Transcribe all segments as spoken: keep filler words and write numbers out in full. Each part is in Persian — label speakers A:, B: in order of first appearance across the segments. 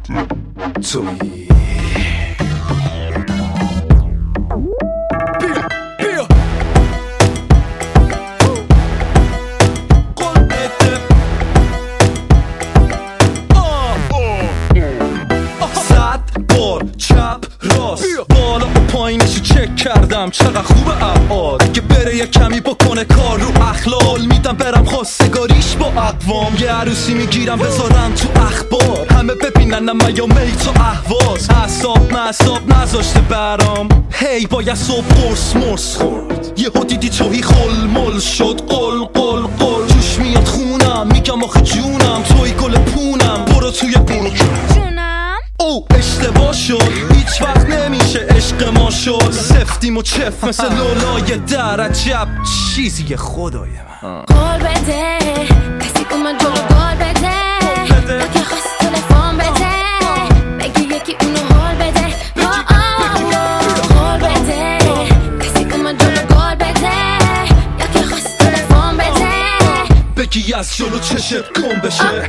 A: تویی بالا و پایینشو چک کردم چقدر خوبه ابعاد که بره یه کمی بکنه کار رو اخلال میدم برم خواستگاریش با اقوام یه عروسی میگیرم بذارم تو اخبار همه ببینن یا میت و احواز اعصاب معصاب نذاشته برام هی باید صبح قرص مرس خورد یهو دیدی توهی خل مل شد قل قل قل جوش میاد خونم میگم آخه جونم توی گل پونم برو توی پونو
B: جونم
A: او اشتباه شد هیچ وقت نمیشه عشق ما شد سفتیم و چف مثل لولای در عجب چیزی خدای من
B: قول بده کسی که من جلو قول بده تا که خواست تلفن بده بگی یکی اونو حال بده قول بده کسی که من جلو قول بده یا که خواست تلفن بده
A: بگی از جلو چشت گم بشه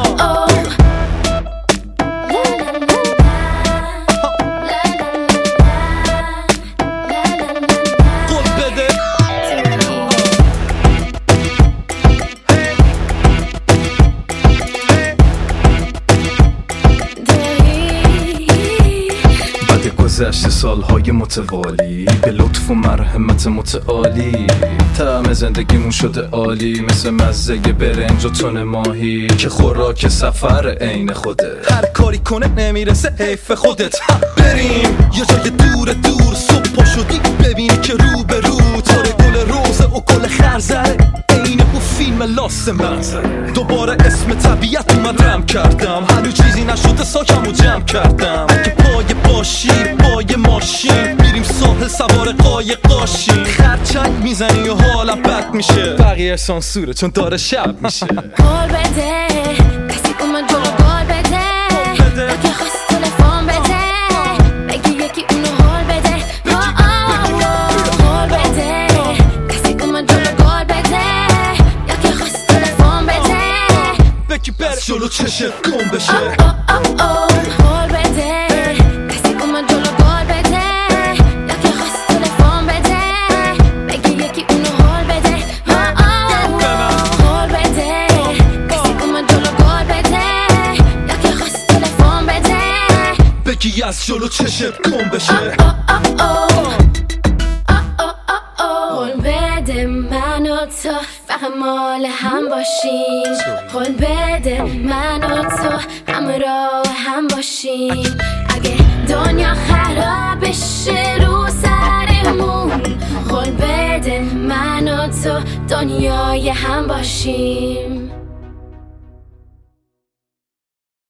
A: گذشت سالهای متوالی به لطف و مرحمت متعالی طعم زندگیمون شده عالی مثل مزه برنج و تن ماهی که خوراک سفر عین خوده هر کاری کنه نمیرسه حیف خودت بریم یه جای دور دور صبح پا شدی ببینی که رو به رو تاره گل روزه و گل خرزره عین او فیلم لاس منظره دوباره اسم طبیعت اومدم کردم هنو چیزی نشده ساکم و جمع کردم که پای باشی پای ماشین میریم ساحل سوار قایق قاشی خرچنگ میزنی و حالم بد میشه بقیه سانسوره چون داره شب میشه
B: قول بده کسی که من جلو قول بده تا که خواست تلفن بده بگی یکی اونو حال بده قول بده کسی که من جلو قول بده یا که خواست تلفن بده
A: بگی بر جلو چشت گم بشه
B: قول بده کسی که من جلو قول بده یا که خواست تلفن بده بگی یکی اونو حال بده قول بده کسی که من جلو قول بده یا که خواست تلفن بده
A: بگی از جلو چشت گم بشه
B: قول بده من و تو فقط مال هم باشیم قول بده من و تو همراه هم باشیم اگه دنیا خراب بشه رو سرمون قول بده من و تو دنیای هم باشیم